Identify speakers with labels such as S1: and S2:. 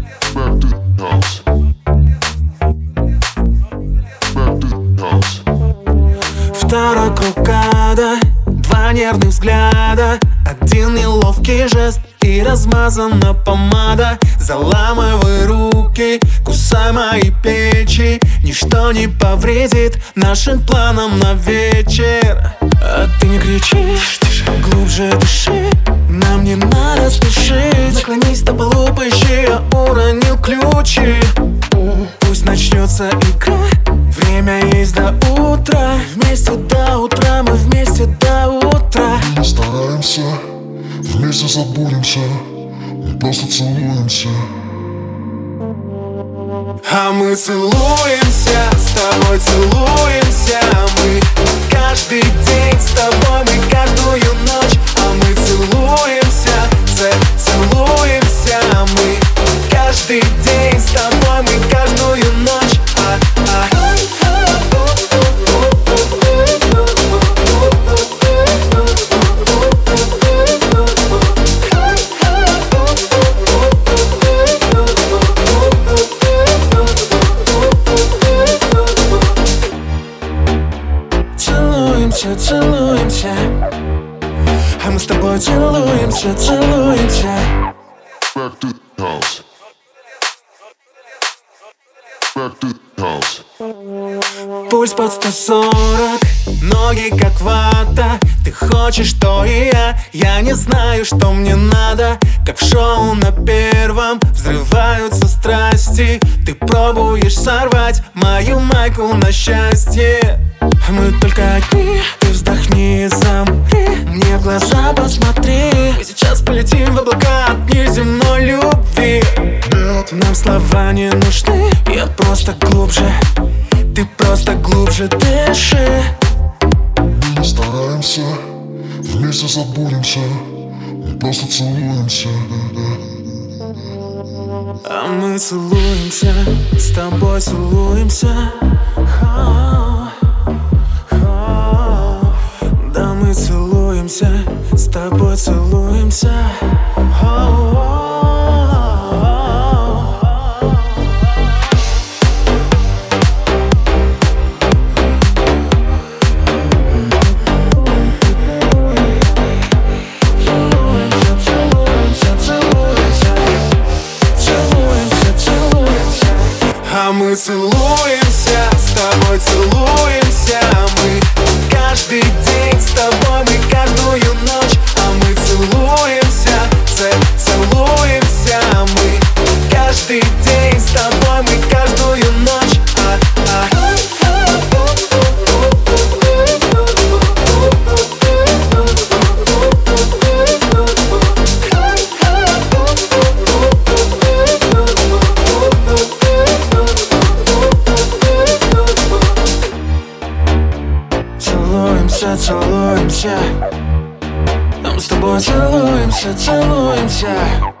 S1: Back to the house. Back to the house.
S2: Второй круг ада, два нервных взгляда, один неловкий жест и размазана помада. Заламывай руки, кусай мои плечи, ничто не повредит нашим планам на вечер. А ты не кричи, глубже дыши, нам не надо спешить. Наклонись на полу, поищи, я уронил ключи. Пусть начнется игра, время есть до утра. Вместе до утра, мы вместе до утра.
S1: Мы не стараемся, вместе забудемся, мы просто целуемся.
S2: А мы целуемся, с тобой целуемся. Мы каждый день с тобой, мы каждую ночь. А мы целуемся, целуемся. Мы каждый день с тобой, мы каждую ночь. Целуемся, а мы с тобой целуемся, целуемся.
S1: Back to the house. Back to the house.
S2: Пульс под 140, ноги как вата. Ты хочешь, что и я не знаю, что мне надо. Как в шоу на первом взрываются страсти. Ты пробуешь сорвать мою майку на счастье. Мы только одни, ты вздохни и замри, мне в глаза посмотри. Мы сейчас полетим в облака от неземной любви. Нам слова не нужны, я просто глубже, ты просто глубже дыши.
S1: Мы не стараемся, вместе забудемся, мы просто целуемся.
S2: А мы целуемся, с тобой целуемся. Да, мы целуемся, с тобой целуемся. А мы целуемся, с тобой целуемся. Мы каждый день с тобой, мы каждую ночь. А мы целуемся, целуемся. Мы каждый день с тобой, мы каждую ночь. Целуемся, мы с тобой целуемся, целуемся.